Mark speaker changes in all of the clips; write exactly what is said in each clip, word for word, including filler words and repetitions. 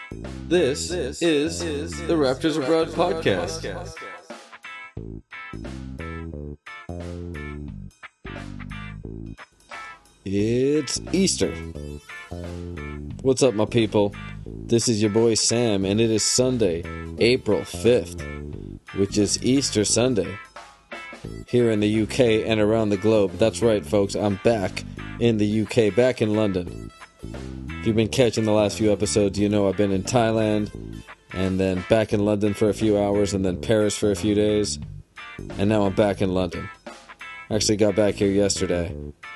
Speaker 1: This, this is, is the Raptors Abroad podcast. It's Easter. What's up, my people? This is your boy Sam, and it is Sunday, April fifth, which is Easter Sunday here in the U K and around the globe. That's right, folks, I'm back in the U K, back in London. If you've been catching the last few episodes, you know I've been in Thailand, and then back in London for a few hours, and then Paris for a few days, and now I'm back in London. Actually got back here yesterday,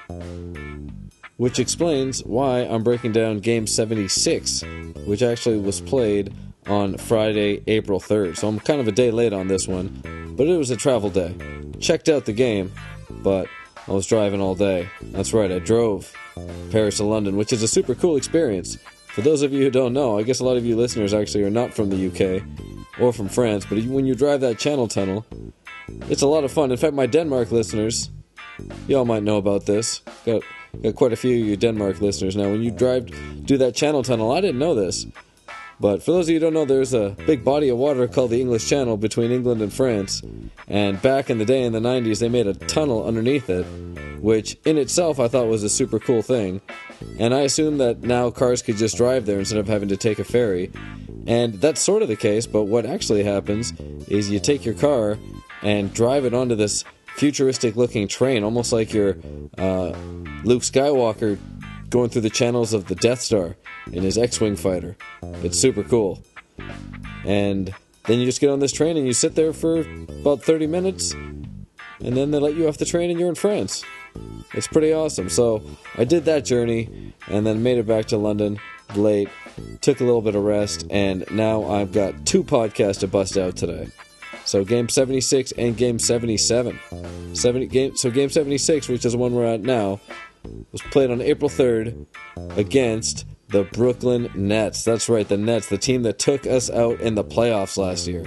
Speaker 1: which explains why I'm breaking down Game seventy-six, which actually was played on Friday, April third. So I'm kind of a day late on this one, but it was a travel day. Checked out the game, but I was driving all day. That's right, I drove Paris to London, which is a super cool experience. For those of you who don't know, I guess a lot of you listeners actually are not from the U K or from France, but when you drive that Channel Tunnel, it's a lot of fun. In fact, my Denmark listeners, y'all might know about this. Got, got quite a few of you Denmark listeners now. When you drive, do that Channel Tunnel, I didn't know this, but for those of you who don't know, there's a big body of water called the English Channel between England and France, and back in the day, in the nineties, they made a tunnel underneath it, which in itself I thought was a super cool thing, and I assumed that now cars could just drive there instead of having to take a ferry, and that's sort of the case, but what actually happens is you take your car and drive it onto this futuristic looking train, almost like you're uh, Luke Skywalker going through the channels of the Death Star in his X-Wing fighter. It's super cool. And then you just get on this train and you sit there for about thirty minutes, and then they let you off the train and you're in France. It's pretty awesome. So I did that journey and then made it back to London late, took a little bit of rest, and now I've got two podcasts to bust out today. So Game seventy-six and Game seventy-seven. seventy, game, so Game seventy-six, which is the one we're at now, was played on April third against the Brooklyn Nets. That's right, the Nets, the team that took us out in the playoffs last year.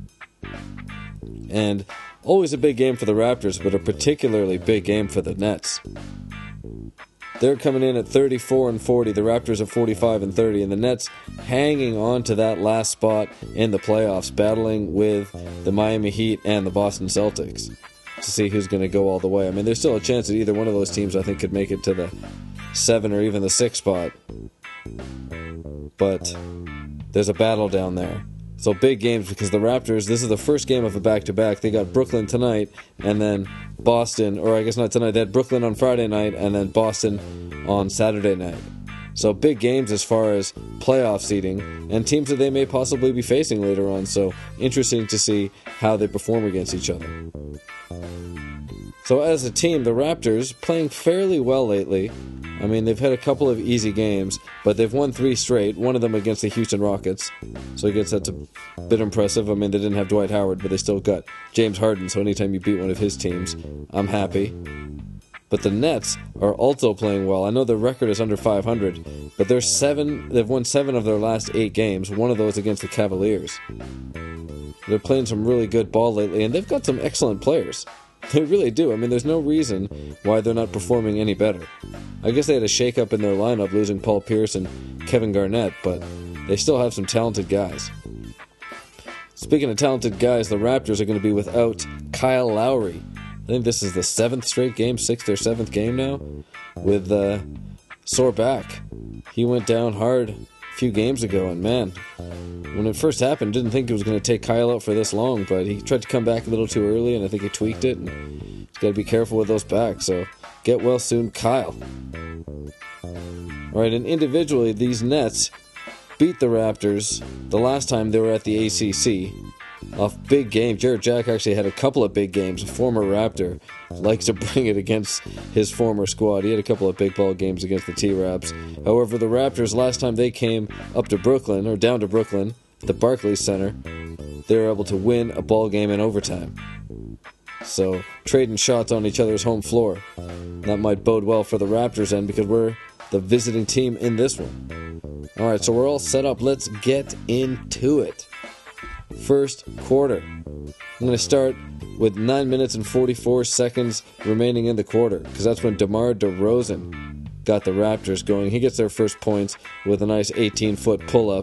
Speaker 1: And always a big game for the Raptors, but a particularly big game for the Nets. They're coming in at thirty-four and forty, the Raptors at forty-five and thirty, and the Nets hanging on to that last spot in the playoffs, battling with the Miami Heat and the Boston Celtics to see who's going to go all the way. I mean, there's still a chance that either one of those teams, I think, could make it to the seven or even the six spot. But there's a battle down there. So big games, because the Raptors, this is the first game of a back-to-back. They got Brooklyn tonight, and then Boston, or I guess not tonight, they had Brooklyn on Friday night, and then Boston on Saturday night. So big games as far as playoff seeding, and teams that they may possibly be facing later on, so interesting to see how they perform against each other. So as a team, the Raptors playing fairly well lately. I mean, they've had a couple of easy games, but they've won three straight, one of them against the Houston Rockets. So I guess that's a bit impressive. I mean, they didn't have Dwight Howard, but they still got James Harden, so anytime you beat one of his teams, I'm happy. But the Nets are also playing well. I know their record is under five hundred, but they're seven, they've won seven of their last eight games, one of those against the Cavaliers. They're playing some really good ball lately, and they've got some excellent players. They really do. I mean, there's no reason why they're not performing any better. I guess they had a shake-up in their lineup, losing Paul Pierce and Kevin Garnett, but they still have some talented guys. Speaking of talented guys, the Raptors are going to be without Kyle Lowry. I think this is the seventh straight game, sixth or seventh game now, with uh, sore back. He went down hard a few games ago, and man, when it first happened, didn't think it was going to take Kyle out for this long, but he tried to come back a little too early, and I think he tweaked it, and he's got to be careful with those backs, so get well soon, Kyle. Alright, and individually, these Nets beat the Raptors the last time they were at the A C C off big games. Jarrett Jack actually had a couple of big games. A former Raptor likes to bring it against his former squad. He had a couple of big ball games against the T-Raps. However, the Raptors, last time they came up to Brooklyn, or down to Brooklyn, the Barclays Center, they were able to win a ball game in overtime. So, trading shots on each other's home floor. That might bode well for the Raptors end, because we're the visiting team in this one. Alright, so we're all set up. Let's get into it. First quarter. I'm going to start with nine minutes and forty-four seconds remaining in the quarter, because that's when DeMar DeRozan got the Raptors going. He gets their first points with a nice eighteen-foot pull-up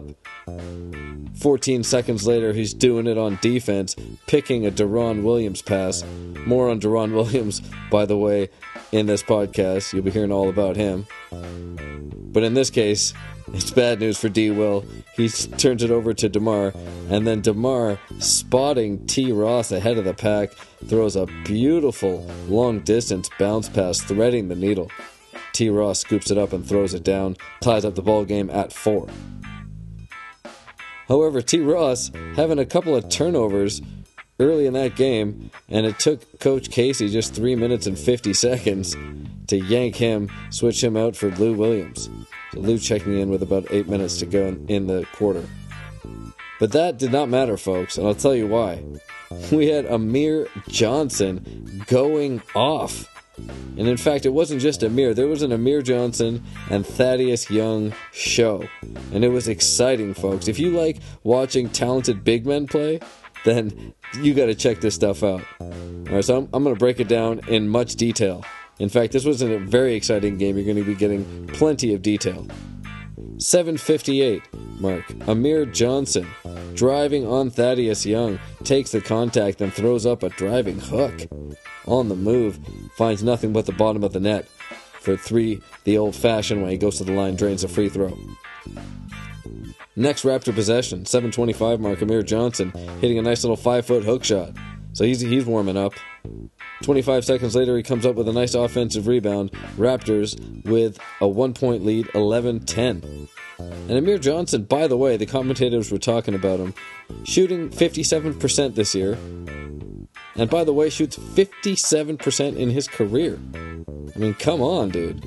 Speaker 1: fourteen seconds later, he's doing it on defense, picking a Deron Williams pass. More on Deron Williams, by the way, in this podcast. You'll be hearing all about him. But in this case, it's bad news for D. Will. He turns it over to DeMar, and then DeMar, spotting T. Ross ahead of the pack, throws a beautiful long-distance bounce pass, threading the needle. T. Ross scoops it up and throws it down, ties up the ball game at four. However, T. Ross having a couple of turnovers early in that game, and it took Coach Casey just three minutes and fifty seconds to yank him, switch him out for Lou Williams. So Lou checking in with about eight minutes to go in, in the quarter. But that did not matter, folks, and I'll tell you why. We had Amir Johnson going off. And in fact, it wasn't just Amir. There was an Amir Johnson and Thaddeus Young show. And it was exciting, folks. If you like watching talented big men play, then you got to check this stuff out. All right, so I'm, I'm going to break it down in much detail. In fact, this was a very exciting game. You're going to be getting plenty of detail. seven fifty-eight mark. Amir Johnson, driving on Thaddeus Young, takes the contact and throws up a driving hook. On the move, finds nothing but the bottom of the net for three the old-fashioned way. He goes to the line, drains a free throw. Next Raptor possession, seven twenty-five mark. Amir Johnson hitting a nice little five-foot hook shot. So he's, he's warming up. twenty-five seconds later, he comes up with a nice offensive rebound. Raptors with a one-point lead, eleven ten. And Amir Johnson, by the way, the commentators were talking about him, shooting fifty-seven percent this year. And by the way, shoots fifty-seven percent in his career. I mean, come on, dude.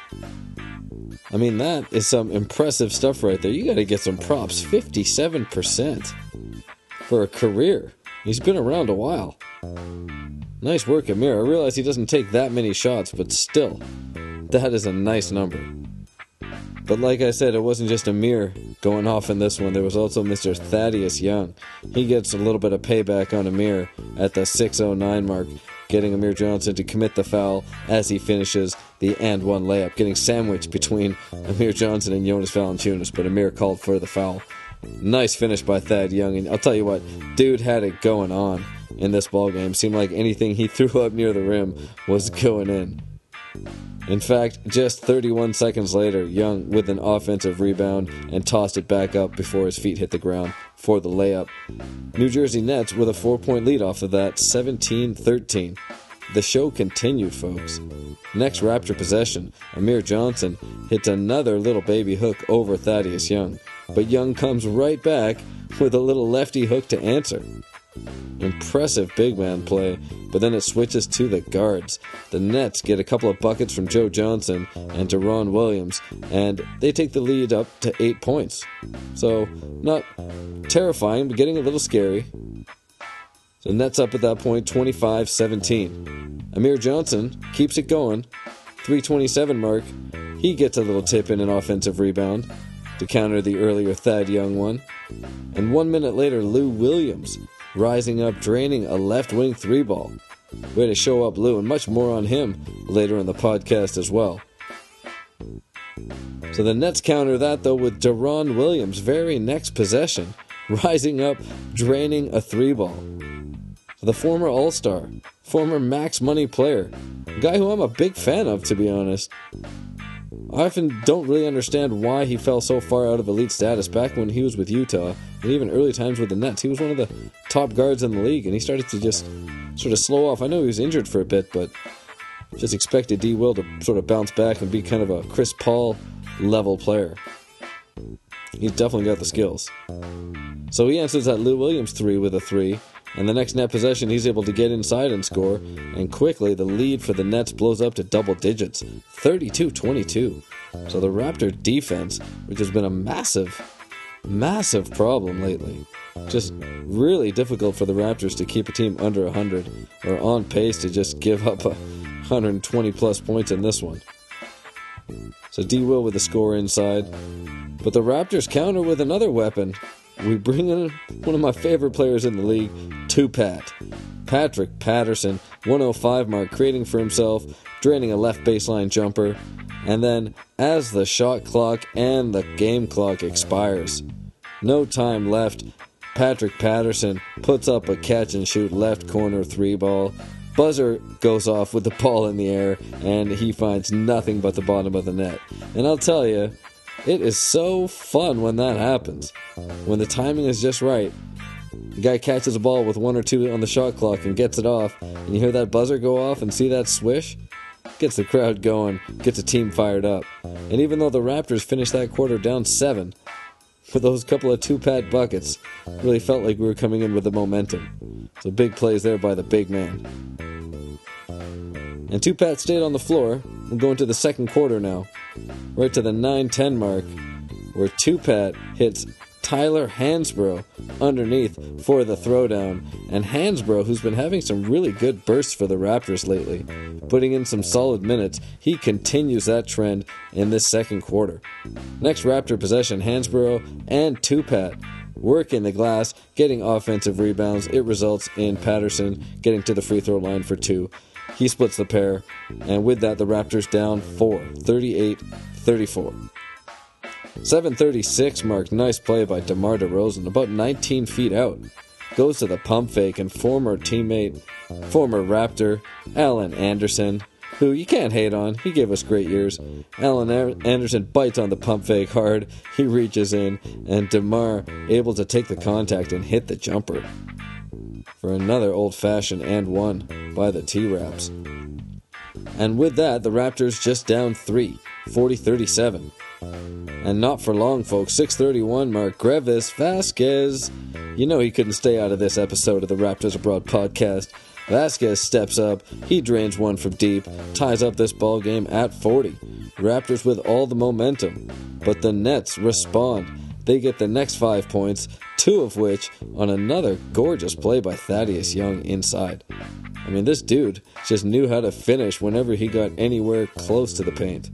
Speaker 1: I mean, that is some impressive stuff right there. You got to get some props. fifty-seven percent for a career. He's been around a while. Nice work, Amir. I realize he doesn't take that many shots, but still, that is a nice number. But like I said, it wasn't just Amir going off in this one. There was also Mister Thaddeus Young. He gets a little bit of payback on Amir at the six oh nine mark, getting Amir Johnson to commit the foul as he finishes the and one layup, getting sandwiched between Amir Johnson and Jonas Valanciunas, but Amir called for the foul. Nice finish by Thad Young, and I'll tell you what, dude had it going on in this ballgame. Seemed like anything he threw up near the rim was going in. In fact, just thirty-one seconds later, Young with an offensive rebound and tossed it back up before his feet hit the ground for the layup. New Jersey Nets with a four-point lead off of that, seventeen thirteen. The show continued, folks. Next Raptor possession, Amir Johnson hits another little baby hook over Thaddeus Young, but Young comes right back with a little lefty hook to answer. Impressive big man play, but then it switches to the guards. The Nets get a couple of buckets from Joe Johnson and Deron Williams, and they take the lead up to eight points. So, not terrifying, but getting a little scary. So Nets up at that point, twenty-five seventeen. Amir Johnson keeps it going. three twenty-seven mark. He gets a little tip in an offensive rebound to counter the earlier Thad Young one. And one minute later, Lou Williams rising up, draining a left wing three ball. Way to show up, Lou, and much more on him later in the podcast as well. So the Nets counter that, though, with Deron Williams, very next possession, rising up, draining a three ball. The former All-Star, former Max Money player, a guy who I'm a big fan of, to be honest. I often don't really understand why he fell so far out of elite status back when he was with Utah, and even early times with the Nets. He was one of the top guards in the league, and he started to just sort of slow off. I know he was injured for a bit, but just expected D. Will to sort of bounce back and be kind of a Chris Paul level player. He's definitely got the skills. So he answers that Lou Williams three with a three, and the next net possession he's able to get inside and score, and quickly the lead for the Nets blows up to double digits, thirty-two twenty-two. So the Raptor defense, which has been a massive, massive problem lately, just really difficult for the Raptors to keep a team under one hundred, or on pace to just give up a one hundred twenty plus points in this one. So D. Will with the score inside, but the Raptors counter with another weapon. We bring in one of my favorite players in the league, Two-Pat. Patrick Patterson, one oh five mark, creating for himself, draining a left baseline jumper, and then as the shot clock and the game clock expires, No time left. Patrick Patterson puts up a catch-and-shoot left corner three ball. Buzzer goes off with the ball in the air, and he finds nothing but the bottom of the net. And I'll tell you, it is so fun when that happens. When the timing is just right. The guy catches a ball with one or two on the shot clock and gets it off, and you hear that buzzer go off and see that swish? Gets the crowd going, gets the team fired up. And even though the Raptors finished that quarter down seven, with those couple of two-pat buckets, really felt like we were coming in with the momentum. So big plays there by the big man. And two-pat stayed on the floor. We're going to the second quarter now. Right to the nine ten mark, where two-pat hits Tyler Hansbrough underneath for the throwdown. And Hansbrough, who's been having some really good bursts for the Raptors lately, putting in some solid minutes, he continues that trend in this second quarter. Next Raptor possession, Hansbrough and two-pat working the glass, getting offensive rebounds. It results in Patterson getting to the free throw line for two. He splits the pair, and with that, the Raptors down four, thirty-eight thirty-four. seven thirty-six mark, nice play by DeMar DeRozan, about nineteen feet out. Goes to the pump fake, and former teammate, former Raptor, Alan Anderson, who you can't hate on, he gave us great years. Alan Anderson bites on the pump fake hard, he reaches in, and DeMar able to take the contact and hit the jumper for another old-fashioned and one by the T-Raps. And with that, the Raptors just down three, forty thirty-seven. And not for long, folks. six thirty-one mark, Greivis Vasquez. You know he couldn't stay out of this episode of the Raptors Abroad podcast. Vasquez steps up, he drains one from deep, ties up this ball game at forty. Raptors with all the momentum, but the Nets respond. They get the next five points, two of which on another gorgeous play by Thaddeus Young inside. I mean, this dude just knew how to finish whenever he got anywhere close to the paint.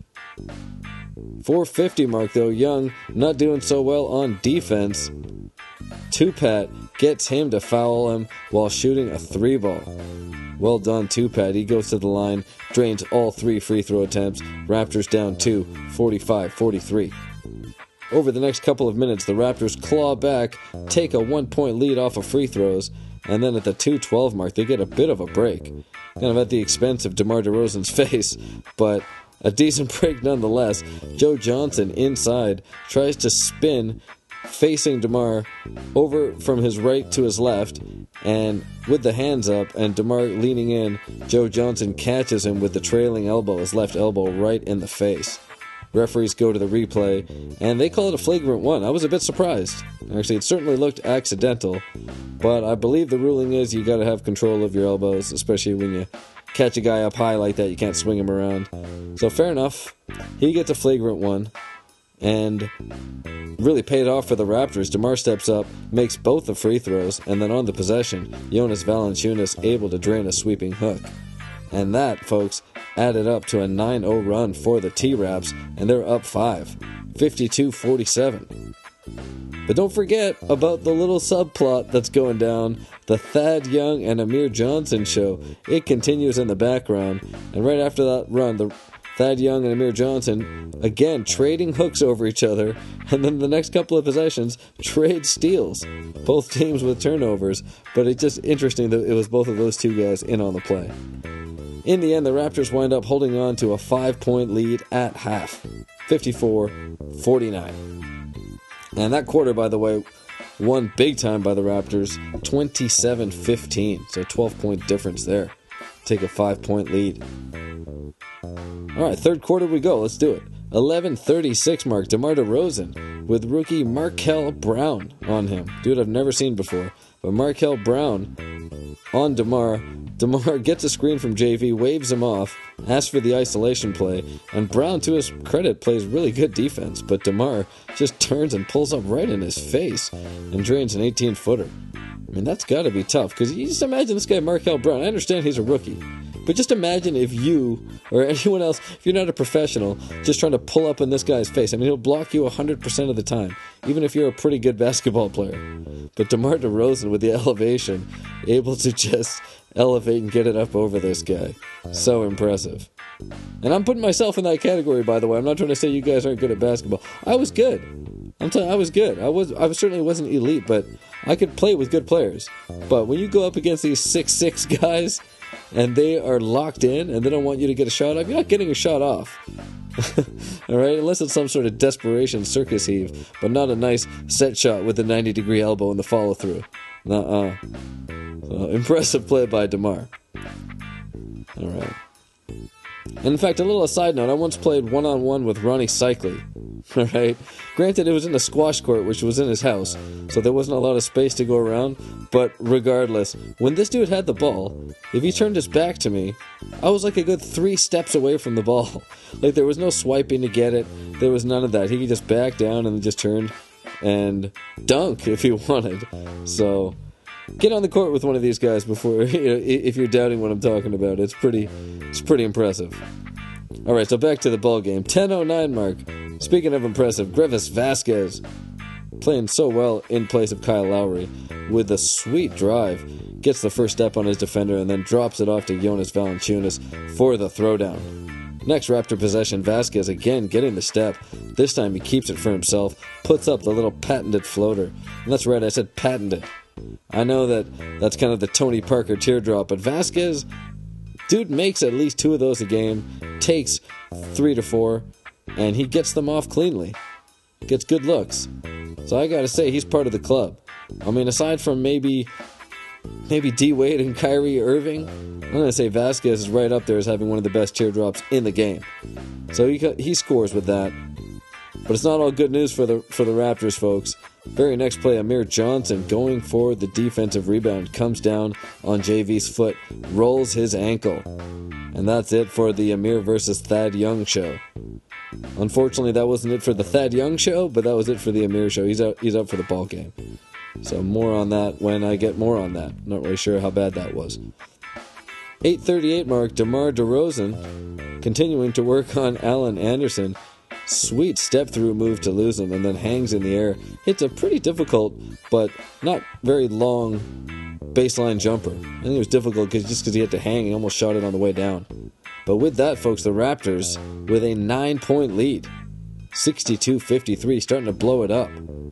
Speaker 1: four fifty mark though, Young not doing so well on defense. two-pat gets him to foul him while shooting a three ball. Well done, two-pat. He goes to the line, drains all three free throw attempts. Raptors down two, forty-five forty-three. Over the next couple of minutes, the Raptors claw back, take a one-point lead off of free throws, and then at the two twelve mark, they get a bit of a break. Kind of at the expense of DeMar DeRozan's face, but a decent break nonetheless. Joe Johnson inside tries to spin, facing DeMar over from his right to his left, and with the hands up and DeMar leaning in, Joe Johnson catches him with the trailing elbow, his left elbow, right in the face. Referees go to the replay, and they call it a flagrant one. I was a bit surprised. Actually, it certainly looked accidental, but I believe the ruling is you got to have control of your elbows, especially when you catch a guy up high like that. You can't swing him around. So fair enough. He gets a flagrant one, and really paid off for the Raptors. DeMar steps up, makes both the free throws, and then on the possession, Jonas Valanciunas able to drain a sweeping hook. And that, folks, added up to a nine oh run for the T-Raps, and they're up five, fifty-two forty-seven. But don't forget about the little subplot that's going down, the Thad Young and Amir Johnson show. It continues in the background, and right after that run, the Thad Young and Amir Johnson, again, trading hooks over each other, and then the next couple of possessions, trade steals. Both teams with turnovers, but it's just interesting that it was both of those two guys in on the play. In the end, the Raptors wind up holding on to a five-point lead at half, fifty-four forty-nine. And that quarter, by the way, won big time by the Raptors, twenty-seven fifteen, so twelve-point difference there. Take a five-point lead. All right, third quarter we go. Let's do it. eleven thirty-six mark, DeMar DeRozan with rookie Markel Brown on him. Dude I've never seen before. But Markel Brown on DeMar. DeMar gets a screen from J V, waves him off, asks for the isolation play, and Brown, to his credit, plays really good defense, but DeMar just turns and pulls up right in his face and drains an eighteen-footer. I mean, that's got to be tough, because you just imagine this guy, Markel Brown. I understand he's a rookie, but just imagine if you or anyone else, if you're not a professional, just trying to pull up in this guy's face. I mean, he'll block you one hundred percent of the time, even if you're a pretty good basketball player. But DeMar DeRozan, with the elevation, able to just elevate and get it up over this guy. So impressive. And I'm putting myself in that category, by the way. I'm not trying to say you guys aren't good at basketball. I was good. I'm telling you, I was good. I was I was certainly wasn't elite, but I could play with good players. But when you go up against these six six guys, and they are locked in, and they don't want you to get a shot off, you're not getting a shot off. All right, unless it's some sort of desperation circus heave, but not a nice set shot with a ninety degree elbow and the follow through. Nuh-uh. So, impressive play by DeMar. All right. And in fact, a little aside note, I once played one-on-one with Ronnie Cycli. All right. Granted, it was in a squash court, which was in his house, so there wasn't a lot of space to go around. But regardless, when this dude had the ball, if he turned his back to me, I was like a good three steps away from the ball. Like, there was no swiping to get it. There was none of that. He could just back down and just turn and dunk if he wanted. So get on the court with one of these guys before, you know, if you're doubting what I'm talking about. It's pretty, it's pretty impressive. All right, so back to the ball game. ten oh nine mark. Speaking of impressive, Greivis Vasquez playing so well in place of Kyle Lowry with a sweet drive. Gets the first step on his defender and then drops it off to Jonas Valanciunas for the throwdown. Next Raptor possession, Vasquez again getting the step. This time he keeps it for himself, puts up the little patented floater. And that's right, I said patented. I know that that's kind of the Tony Parker teardrop, but Vasquez, dude makes at least two of those a game, takes three to four, and he gets them off cleanly. Gets good looks. So I gotta say, he's part of the club. I mean, aside from maybe maybe D-Wade and Kyrie Irving, I'm gonna say Vasquez is right up there as having one of the best teardrops in the game. So he he scores with that. But it's not all good news for the for the Raptors, folks. Very next play, Amir Johnson going for the defensive rebound, comes down on J V's foot, rolls his ankle. And that's it for the Amir versus Thad Young show. Unfortunately, that wasn't it for the Thad Young show, but that was it for the Amir show. He's out, he's out for the ball game. So more on that when I get more on that. Not really sure how bad that was. eight thirty-eight mark, DeMar DeRozan continuing to work on Allen Anderson. Sweet step-through move to lose him, and then hangs in the air. Hits a pretty difficult, but not very long baseline jumper. I think it was difficult cause, just because he had to hang, he almost shot it on the way down. But with that, folks, the Raptors with a nine-point lead. sixty-two fifty-three, starting to blow it up.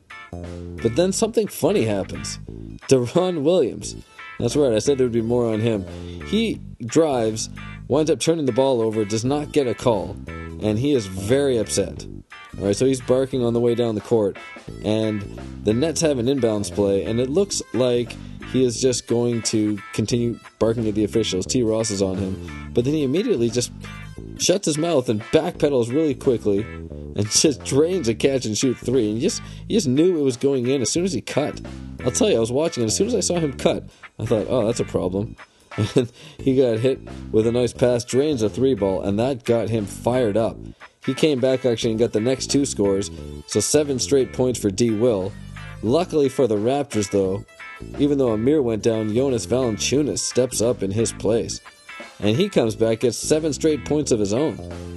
Speaker 1: But then something funny happens. Deron Williams. That's right, I said there would be more on him. He drives, winds up turning the ball over, does not get a call, and he is very upset. All right, so he's barking on the way down the court, and the Nets have an inbounds play, and it looks like he is just going to continue barking at the officials. T. Ross is on him, but then he immediately just shuts his mouth and backpedals really quickly and just drains a catch and shoot three. And you just, you just knew it was going in as soon as he cut. I'll tell you, I was watching, and as soon as I saw him cut, I thought, oh, that's a problem. And he got hit with a nice pass, drains a three ball, and that got him fired up. He came back actually and got the next two scores, so seven straight points for D. Will. Luckily for the Raptors, though, even though Amir went down, Jonas Valanciunas steps up in his place. And he comes back, gets seven straight points of his own.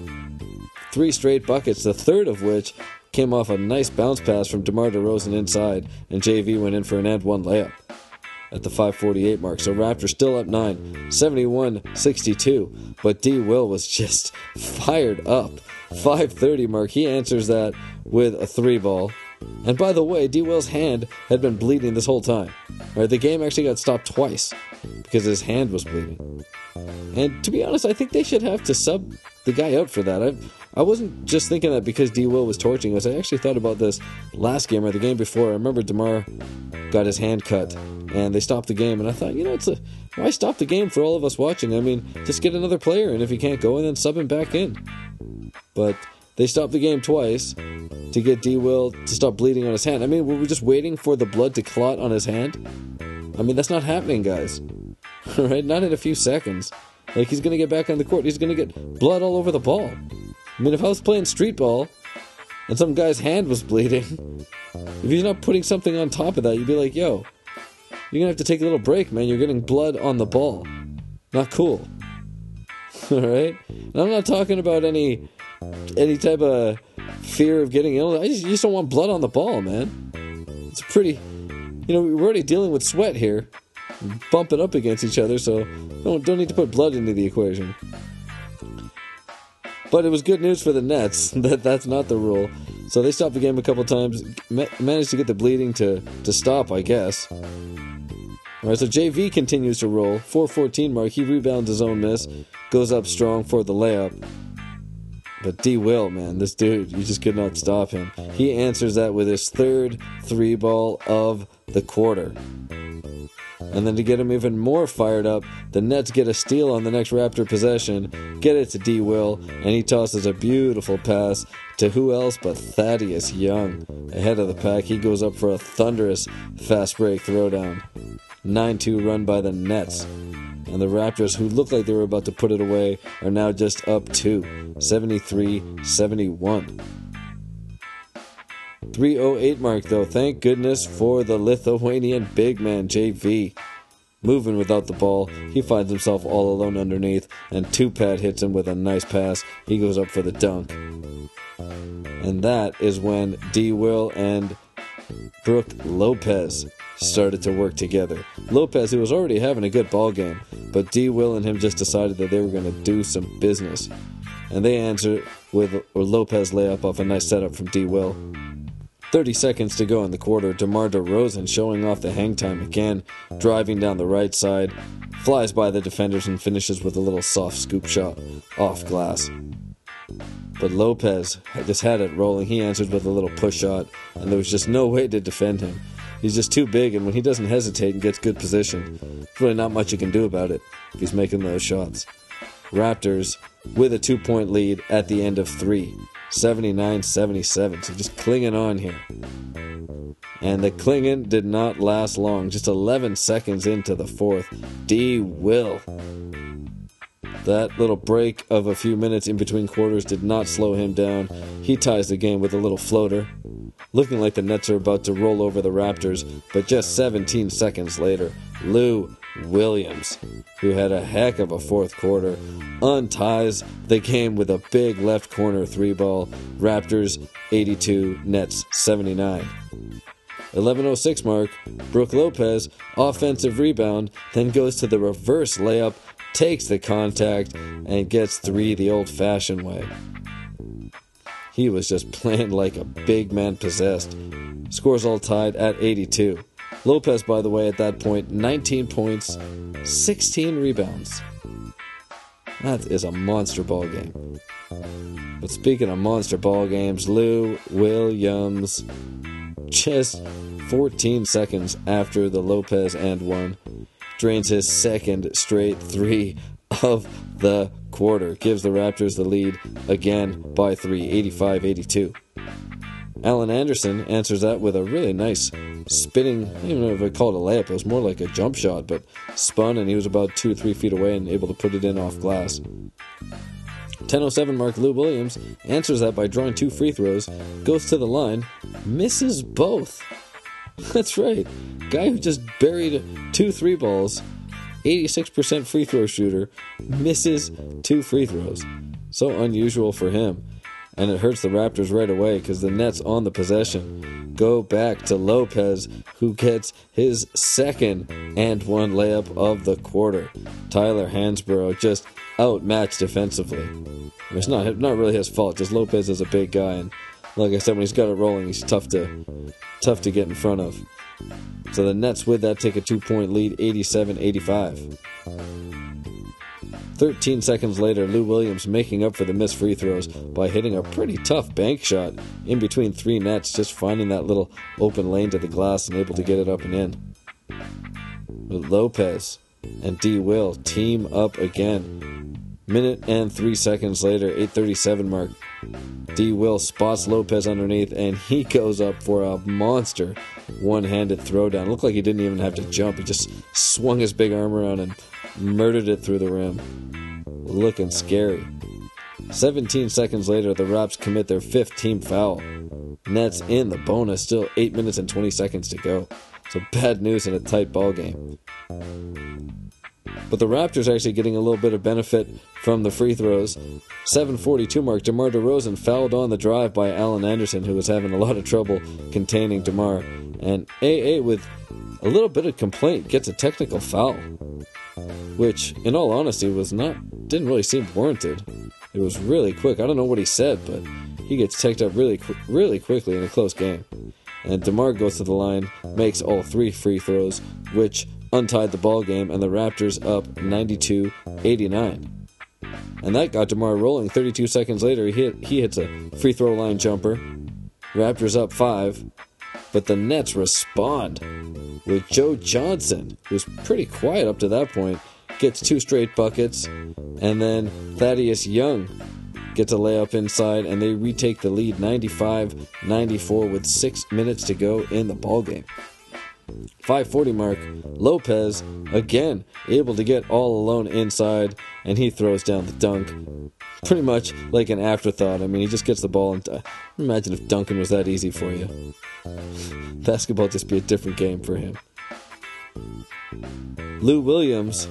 Speaker 1: Three straight buckets, the third of which came off a nice bounce pass from DeMar DeRozan inside, and J V went in for an and one layup at the five forty-eight mark. So Raptors still up nine, seventy-one sixty-two, but D. Will was just fired up. five thirty mark, he answers that with a three ball. And by the way, D. Will's hand had been bleeding this whole time. Right, the game actually got stopped twice because his hand was bleeding. And to be honest, I think they should have to sub the guy out for that. I I wasn't just thinking that because D. Will was torching us. I actually thought about this last game or the game before. I remember DeMar got his hand cut and they stopped the game. And I thought, you know, it's a why stop the game for all of us watching? I mean, just get another player, and if he can't go in, then sub him back in. But they stopped the game twice to get D. Will to stop bleeding on his hand. I mean, were we just waiting for the blood to clot on his hand? I mean, that's not happening, guys. All right, not in a few seconds. Like, he's going to get back on the court. He's going to get blood all over the ball. I mean, if I was playing street ball and some guy's hand was bleeding, if he's not putting something on top of that, you'd be like, yo, you're going to have to take a little break, man. You're getting blood on the ball. Not cool. All right? And I'm not talking about any any type of fear of getting ill. I just, you just don't want blood on the ball, man. It's pretty... You know, we're already dealing with sweat here, bumping up against each other, so don't don't need to put blood into the equation. But it was good news for the Nets that that's not the rule. So they stopped the game a couple times, ma- managed to get the bleeding to, to stop, I guess. Alright, so J V continues to roll. four fourteen mark, he rebounds his own miss, goes up strong for the layup. But D. Will, man, this dude, you just could not stop him. He answers that with his third three ball of the quarter. And then to get him even more fired up, the Nets get a steal on the next Raptor possession, get it to D. Will, and he tosses a beautiful pass to who else but Thaddeus Young. Ahead of the pack, he goes up for a thunderous fast break throwdown. nine two run by the Nets. And the Raptors, who looked like they were about to put it away, are now just up two, seventy-three seventy-one. three oh eight mark, though. Thank goodness for the Lithuanian big man, J V. Moving without the ball, he finds himself all alone underneath, and Two-Pad hits him with a nice pass. He goes up for the dunk. And that is when D. Will and Brook Lopez started to work together. Lopez, who was already having a good ball game, but D. Will and him just decided that they were going to do some business. And they answered with a Lopez layup off a nice setup from D. Will. thirty seconds to go in the quarter. DeMar DeRozan showing off the hang time again, driving down the right side, flies by the defenders and finishes with a little soft scoop shot off glass. But Lopez just had it rolling. He answered with a little push shot, and there was just no way to defend him. He's just too big, and when he doesn't hesitate and gets good position, there's really not much you can do about it if he's making those shots. Raptors with a two-point lead at the end of three, seventy-nine seventy-seven, so just clinging on here. And the clinging did not last long, just eleven seconds into the fourth. D. Will. That little break of a few minutes in between quarters did not slow him down. He ties the game with a little floater, looking like the Nets are about to roll over the Raptors, but just seventeen seconds later, Lou Williams, who had a heck of a fourth quarter, unties the game with a big left corner three ball. Raptors eighty-two, Nets seventy-nine. eleven oh six mark, Brook Lopez, offensive rebound, then goes to the reverse layup, takes the contact, and gets three the old-fashioned way. He was just playing like a big man possessed. Scores all tied at eighty-two. Lopez, by the way, at that point, nineteen points, sixteen rebounds. That is a monster ball game. But speaking of monster ball games, Lou Williams, just fourteen seconds after the Lopez and one, drains his second straight three of the quarter. Gives the Raptors the lead again by three, eighty-five eighty-two. Alan Anderson answers that with a really nice spinning, I don't even know if I call it a layup, it was more like a jump shot, but spun and he was about two or three feet away and able to put it in off glass. ten oh seven mark, Lou Williams answers that by drawing two free throws, goes to the line, misses both. That's right. Guy who just buried two three balls, eighty-six percent free throw shooter, misses two free throws. So unusual for him. And it hurts the Raptors right away because the Nets on the possession go back to Lopez, who gets his second and one layup of the quarter. Tyler Hansbrough just outmatched defensively. It's not not really his fault, just Lopez is a big guy, and like I said, when he's got it rolling, he's tough to tough to get in front of. So the Nets with that take a two-point lead, eighty-seven eighty-five. thirteen seconds later, Lou Williams making up for the missed free throws by hitting a pretty tough bank shot in between three nets, just finding that little open lane to the glass and able to get it up and in. But Lopez and D. Will team up again. Minute and three seconds later, eight thirty-seven mark, D. Will spots Lopez underneath, and he goes up for a monster one-handed throwdown. Looked like he didn't even have to jump. He just swung his big arm around and murdered it through the rim. Looking scary. seventeen seconds later, the Raps commit their fifth team foul. Nets in the bonus, still eight minutes and twenty seconds to go. So bad news in a tight ball game. But the Raptors actually getting a little bit of benefit from the free throws. seven forty-two mark, DeMar DeRozan fouled on the drive by Alan Anderson, who was having a lot of trouble containing DeMar. And A A, with a little bit of complaint, gets a technical foul, which, in all honesty, was not didn't really seem warranted. It was really quick. I don't know what he said, but he gets checked up really, really quickly in a close game. And DeMar goes to the line, makes all three free throws, which untied the ball game, and the Raptors up ninety-two eighty-nine. And that got DeMar rolling. thirty-two seconds later, he, hit, he hits a free throw line jumper. Raptors up five, but the Nets respond with Joe Johnson, who's pretty quiet up to that point, gets two straight buckets, and then Thaddeus Young gets a layup inside, and they retake the lead ninety-five ninety-four with six minutes to go in the ballgame. five forty mark, Lopez, again, able to get all alone inside, and he throws down the dunk. Pretty much like an afterthought. I mean, he just gets the ball, and uh, imagine if dunking was that easy for you. Basketball just be a different game for him. Lou Williams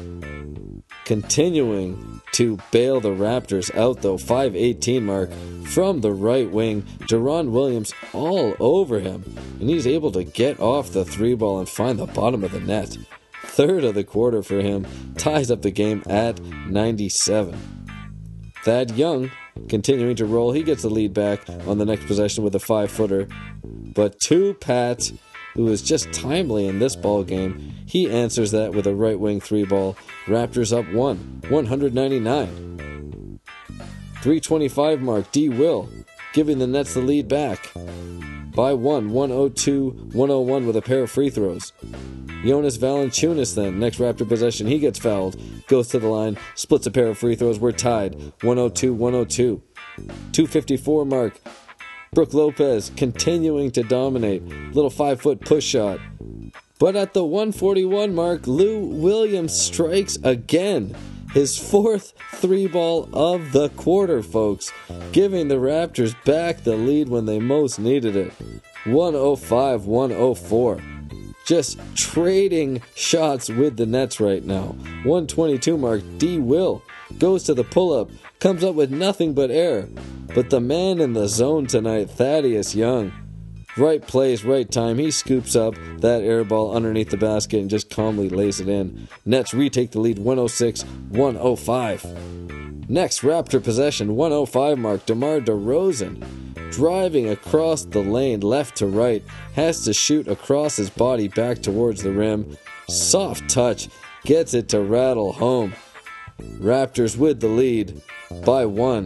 Speaker 1: continuing to bail the Raptors out, though. five eighteen mark from the right wing. Deron Williams all over him, and he's able to get off the three ball and find the bottom of the net. Third of the quarter for him, ties up the game at ninety-seven. Thad Young continuing to roll. He gets the lead back on the next possession with a five-footer. But two Pat, who is just timely in this ball game, he answers that with a right wing three ball. Raptors up one, one ninety-nine. three twenty-five mark, D. Will giving the Nets the lead back by one, one oh two one oh one with a pair of free throws. Jonas Valanciunas then, next Raptor possession, he gets fouled, goes to the line, splits a pair of free throws. We're tied, one oh two one oh two. two fifty-four mark, Brook Lopez continuing to dominate. Little five-foot push shot. But at the one forty-one mark, Lou Williams strikes again. His fourth three ball of the quarter, folks, giving the Raptors back the lead when they most needed it. one oh five one oh four. Just trading shots with the Nets right now. one twenty-two mark, D. Will goes to the pull-up, comes up with nothing but air. But the man in the zone tonight, Thaddeus Young, right place, right time. He scoops up that air ball underneath the basket and just calmly lays it in. Nets retake the lead, one oh six one oh five. Next Raptor possession, one oh five mark, DeMar DeRozan, driving across the lane left to right, has to shoot across his body back towards the rim. Soft touch, gets it to rattle home. Raptors with the lead by one.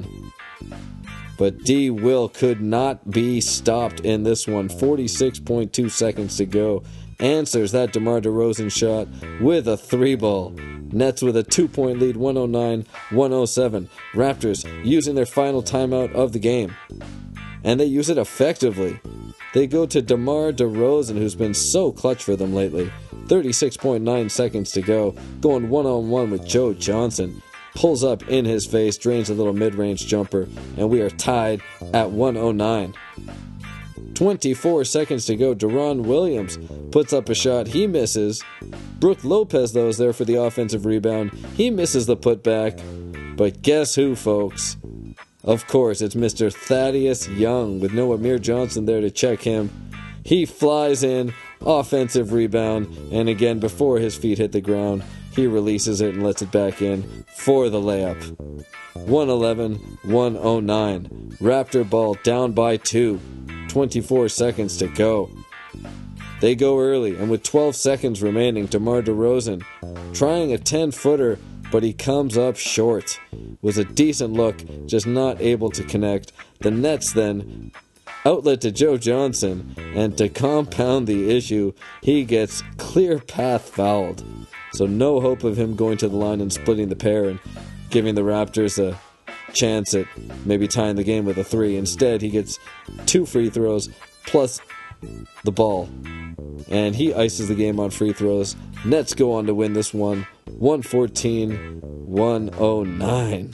Speaker 1: But D. Will could not be stopped in this one. forty-six point two seconds to go. Answers that DeMar DeRozan shot with a three ball. Nets with a two-point lead, one oh nine one oh seven. Raptors using their final timeout of the game. And they use it effectively. They go to DeMar DeRozan, who's been so clutch for them lately. thirty-six point nine seconds to go. Going one-on-one with Joe Johnson. Pulls up in his face, drains a little mid-range jumper, and we are tied at one oh nine. twenty-four seconds to go. Deron Williams puts up a shot. He misses. Brook Lopez, though, is there for the offensive rebound. He misses the putback. But guess who, folks? Of course, it's Mister Thaddeus Young with no Amir Johnson there to check him. He flies in, offensive rebound, and again, before his feet hit the ground, he releases it and lets it back in for the layup. one eleven one oh nine. Raptor ball down by two. twenty-four seconds to go. They go early, and with twelve seconds remaining, DeMar DeRozan trying a ten-footer, but he comes up short. Was a decent look, just not able to connect. The Nets then outlet to Joe Johnson, and to compound the issue, he gets clear path fouled. So no hope of him going to the line and splitting the pair and giving the Raptors a chance at maybe tying the game with a three. Instead, he gets two free throws plus the ball. And he ices the game on free throws. Nets go on to win this one, one fourteen one oh nine.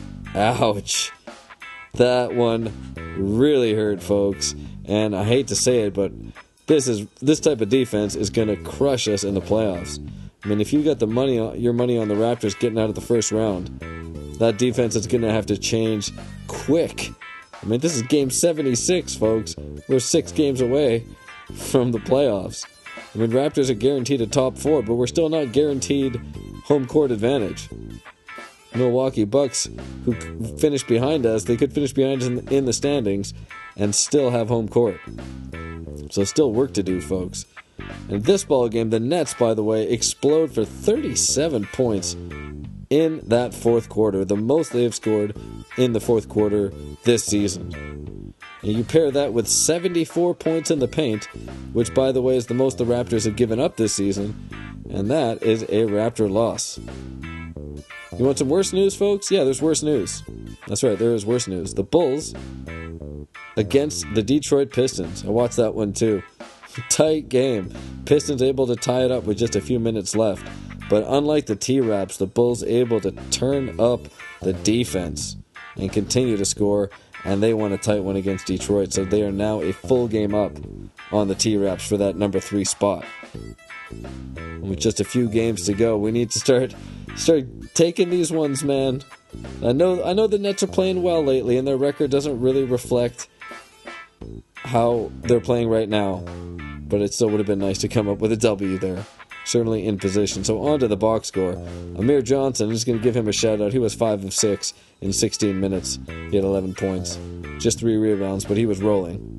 Speaker 1: Ouch. That one really hurt, folks. And I hate to say it, but this is this type of defense is going to crush us in the playoffs. I mean, if you got the money, your money on the Raptors getting out of the first round, that defense is going to have to change quick. I mean, this is game seventy-six, folks. We're six games away from the playoffs. I mean, Raptors are guaranteed a top four, but we're still not guaranteed home court advantage. Milwaukee Bucks, who finished behind us, they could finish behind us in, in the standings and still have home court. So still work to do, folks. And this ball game, the Nets, by the way, explode for thirty-seven points in that fourth quarter, the most they've scored in the fourth quarter this season. And you pair that with seventy-four points in the paint, which, by the way, is the most the Raptors have given up this season, and that is a Raptor loss. You want some worse news, folks? Yeah, there's worse news. That's right, there is worse news. The Bulls against the Detroit Pistons. I watched that one too. Tight game. Pistons able to tie it up with just a few minutes left. But unlike the T-Raps, the Bulls able to turn up the defense and continue to score, and they won a tight one against Detroit, so they are now a full game up on the T-Raps for that number three spot. With just a few games to go, we need to start start taking these ones, man. I know I know the Nets are playing well lately, and their record doesn't really reflect how they're playing right now, but it still would have been nice to come up with a W there. Certainly in position. So on to the box score. Amir Johnson, I'm just going to give him a shout out. He was five of six in sixteen minutes. He had eleven points. Just three rebounds, but he was rolling.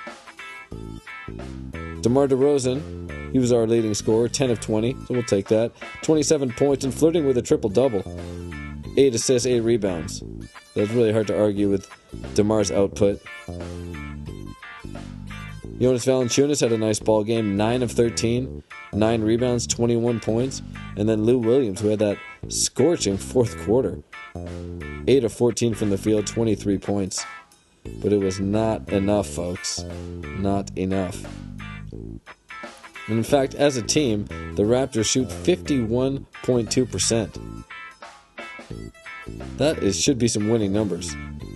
Speaker 1: DeMar DeRozan, he was our leading scorer, ten of twenty, so we'll take that. twenty-seven points and flirting with a triple-double. eight assists, eight rebounds. That's really hard to argue with DeMar's output. Jonas Valanciunas had a nice ball game, nine of thirteen, nine rebounds, twenty-one points. And then Lou Williams, who had that scorching fourth quarter, eight of fourteen from the field, twenty-three points. But it was not enough, folks. Not enough. And in fact, as a team, the Raptors shoot fifty-one point two percent. That is, should be some winning numbers.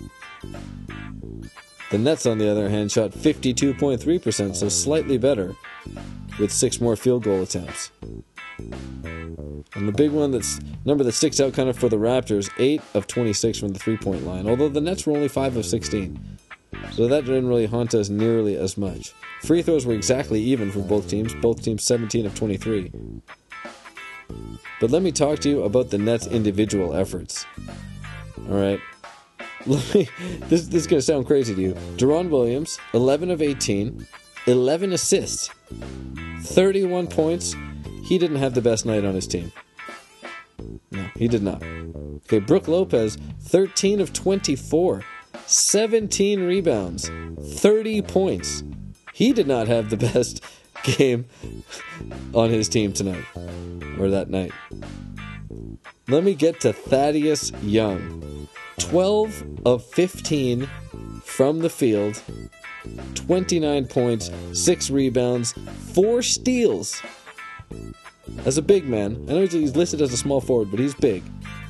Speaker 1: The Nets, on the other hand, shot fifty-two point three percent, so slightly better, with six more field goal attempts. And the big one, that's number that sticks out kind of for the Raptors, eight of twenty-six from the three-point line, although the Nets were only five of sixteen. So that didn't really haunt us nearly as much. Free throws were exactly even for both teams, both teams seventeen of twenty-three. But let me talk to you about the Nets' individual efforts. Alright. Let me, this, this is going to sound crazy to you. Deron Williams, eleven of eighteen, eleven assists, thirty-one points. He didn't have the best night on his team. No, he did not. Okay, Brook Lopez, thirteen of twenty-four, seventeen rebounds, thirty points. He did not have the best game on his team tonight, or that night. Let me get to Thaddeus Young. twelve of fifteen from the field, twenty-nine points, six rebounds, four steals. As a big man, I know he's listed as a small forward, but he's big.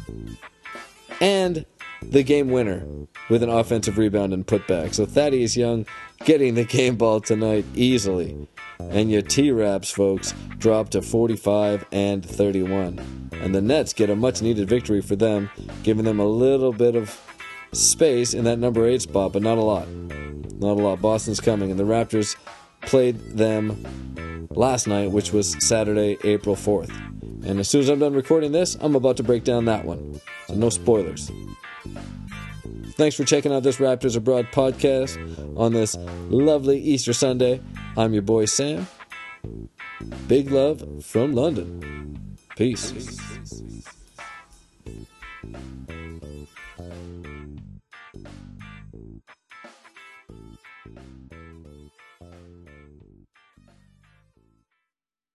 Speaker 1: And the game winner with an offensive rebound and putback. So Thaddeus Young getting the game ball tonight easily. And your T-Raps, folks, drop to forty-five and thirty-one. And the Nets get a much-needed victory for them, giving them a little bit of space in that number eight spot, but not a lot. Not a lot. Boston's coming, and the Raptors played them last night, which was Saturday, April fourth. And as soon as I'm done recording this, I'm about to break down that one. So no spoilers. Thanks for checking out this Raptors Abroad podcast on this lovely Easter Sunday. I'm your boy Sam. Big love from London. Peace. Peace.